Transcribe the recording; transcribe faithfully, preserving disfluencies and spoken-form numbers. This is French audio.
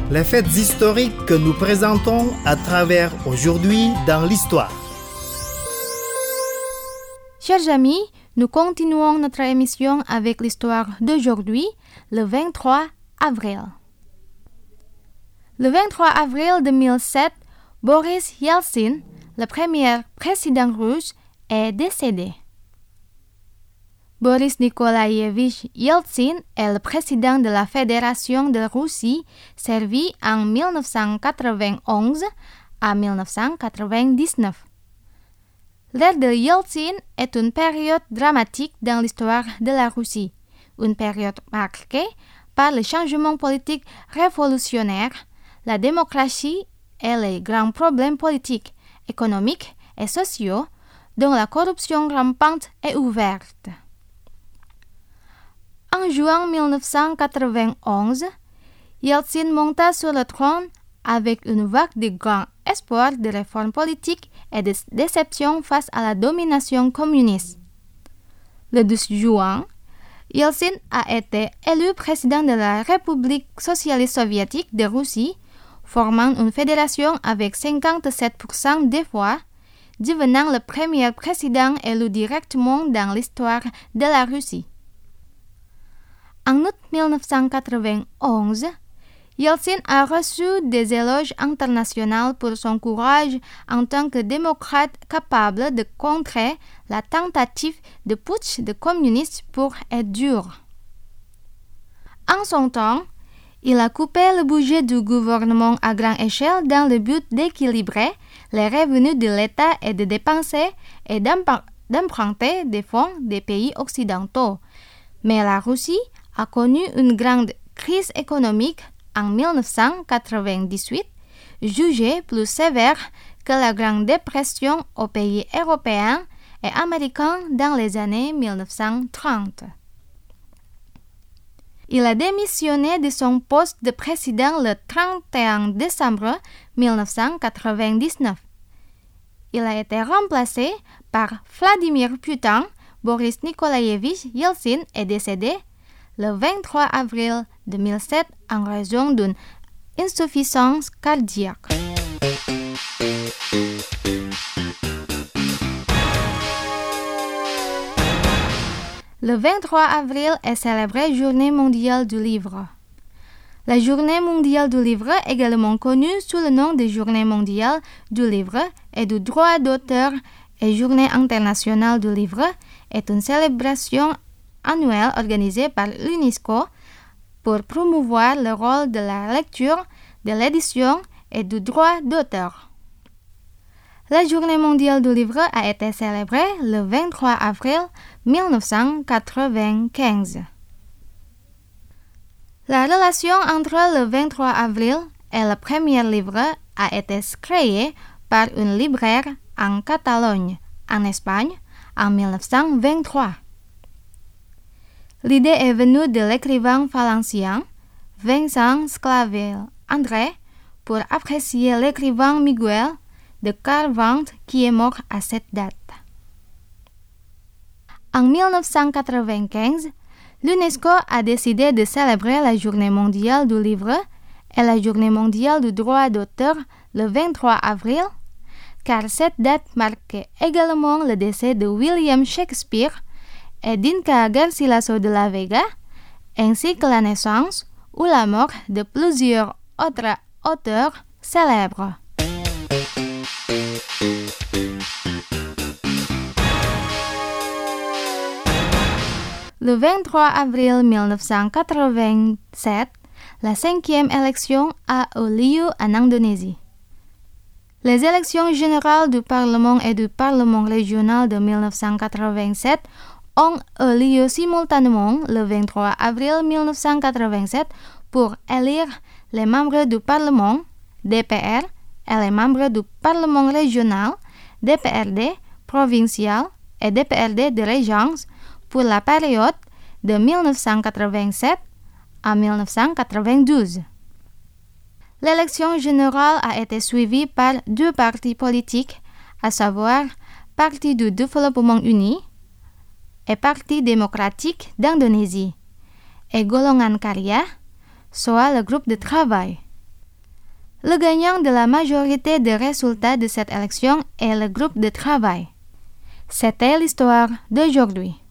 les faits historiques que nous présentons à travers aujourd'hui dans l'histoire. Chers amis, nous continuons notre émission avec l'histoire d'aujourd'hui, le vingt-trois avril. Le vingt-trois avril deux mille sept, Boris Yeltsin, le premier président russe, est décédé. Boris Nikolaïevitch Yeltsin est le président de la Fédération de Russie, servi en dix-neuf cent quatre-vingt-onze à dix-neuf cent quatre-vingt-dix-neuf. L'ère de Yeltsin est une période dramatique dans l'histoire de la Russie, une période marquée par les changements politiques révolutionnaires, la démocratie et les grands problèmes politiques, économiques et sociaux, dont la corruption rampante est ouverte. En juin dix-neuf cent quatre-vingt-onze, Yeltsin monta sur le trône avec une vague de grands espoirs de réformes politiques et de déception face à la domination communiste. Le douze juin, Yeltsin a été élu président de la République socialiste soviétique de Russie, formant une fédération avec cinquante-sept pour cent des voix, devenant le premier président élu directement dans l'histoire de la Russie. En août dix-neuf cent quatre-vingt-onze, Yeltsin a reçu des éloges internationaux pour son courage en tant que démocrate capable de contrer la tentative de putsch des communistes purs et durs. En son temps, il a coupé le budget du gouvernement à grande échelle dans le but d'équilibrer les revenus de l'État et de dépenser et d'emprunter des fonds des pays occidentaux. Mais la Russie a connu une grande crise économique en dix-neuf cent quatre-vingt-dix-huit, jugée plus sévère que la Grande Dépression aux pays européens et américains dans les années dix-neuf cent trente. Il a démissionné de son poste de président le trente et un décembre dix-neuf cent quatre-vingt-dix-neuf. Il a été remplacé par Vladimir Poutine. Boris Nikolaïevitch Yeltsin est décédé le vingt-trois avril deux mille sept en raison d'une insuffisance cardiaque. Le vingt-trois avril est célébrée Journée mondiale du livre. La Journée mondiale du livre, également connue sous le nom de Journée mondiale du livre et du droit d'auteur et Journée internationale du livre, est une célébration annuelle organisée par l'UNESCO pour promouvoir le rôle de la lecture, de l'édition et du droit d'auteur. La Journée mondiale du livre a été célébrée le vingt-trois avril dix-neuf cent quatre-vingt-quinze. La relation entre le vingt-trois avril et le premier livre a été créée par une libraire en Catalogne, en Espagne, en dix-neuf cent vingt-trois. L'idée est venue de l'écrivain valencien Vincent Sclavel André pour apprécier l'écrivain Miguel de Carvant qui est mort à cette date. En dix-neuf cent quatre-vingt-quinze, l'UNESCO a décidé de célébrer la Journée mondiale du livre et la Journée mondiale du droit d'auteur le vingt-trois avril, car cette date marquait également le décès de William Shakespeare et d'Inca Garcilaso de la Vega, ainsi que la naissance ou la mort de plusieurs autres auteurs célèbres. Le vingt-trois avril dix-neuf cent quatre-vingt-sept, la cinquième élection a eu lieu en Indonésie. Les élections générales du Parlement et du Parlement régional de dix-neuf cent quatre-vingt-sept ont eu lieu simultanément le vingt-trois avril dix-neuf cent quatre-vingt-sept pour élire les membres du Parlement, D P R, et les membres du Parlement régional, D P R D, provincial et D P R D de régence pour la période de dix-neuf cent quatre-vingt-sept à dix-neuf cent quatre-vingt-douze. L'élection générale a été suivie par deux partis politiques, à savoir Parti du Développement Uni et Parti démocratique d'Indonésie, et Golongan Karya, soit le groupe de travail. Le gagnant de la majorité des résultats de cette élection est le groupe de travail. C'était l'histoire d'aujourd'hui.